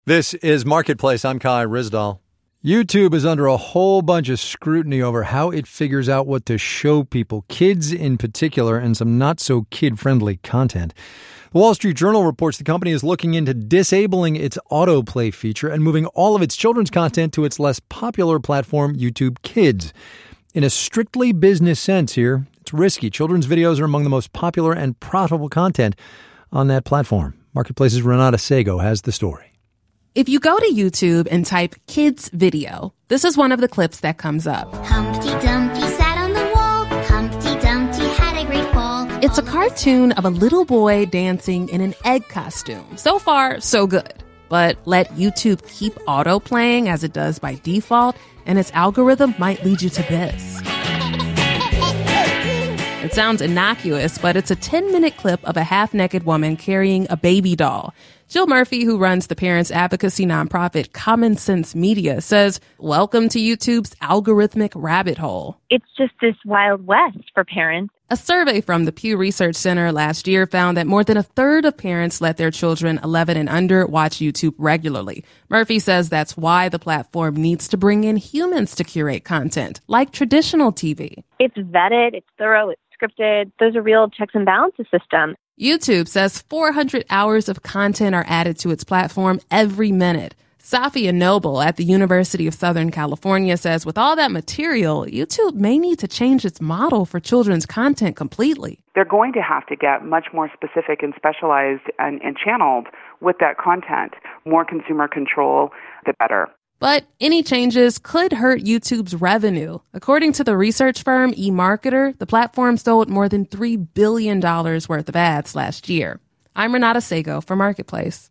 This is Marketplace. I'm Kai Ryssdal. YouTube is under a whole bunch of scrutiny over how it figures out what to show people, kids in particular, and some not-so-kid-friendly content. The Wall Street Journal reports the company is looking into disabling its autoplay feature and moving all of its children's content to its less popular platform, YouTube Kids. In a strictly business sense here, it's risky. Children's videos are among the most popular and profitable content on that platform. Marketplace's Renata Sago has the story. If you go to YouTube and type kids video, this is one of the clips that comes up. Humpty Dumpty sat on the wall. Humpty Dumpty had a great fall. It's a cartoon of a little boy dancing in an egg costume. So far, so good. But let YouTube keep auto-playing as it does by default, and its algorithm might lead you to this. It sounds innocuous, but it's a 10-minute clip of a half-naked woman carrying a baby doll. Jill Murphy, who runs the parents' advocacy nonprofit Common Sense Media, says, welcome to YouTube's algorithmic rabbit hole. It's just this Wild West for parents. A survey from the Pew Research Center last year found that more than a third of parents let their children 11 and under watch YouTube regularly. Murphy says that's why the platform needs to bring in humans to curate content, like traditional TV. It's vetted, it's thorough, it's scripted. There's a real checks and balances system. YouTube says 400 hours of content are added to its platform every minute. Safia Noble at the University of Southern California says with all that material, YouTube may need to change its model for children's content completely. They're going to have to get much more specific and specialized and channeled with that content. More consumer control, the better. But any changes could hurt YouTube's revenue. According to the research firm eMarketer, the platform sold more than $3 billion worth of ads last year. I'm Renata Sago for Marketplace.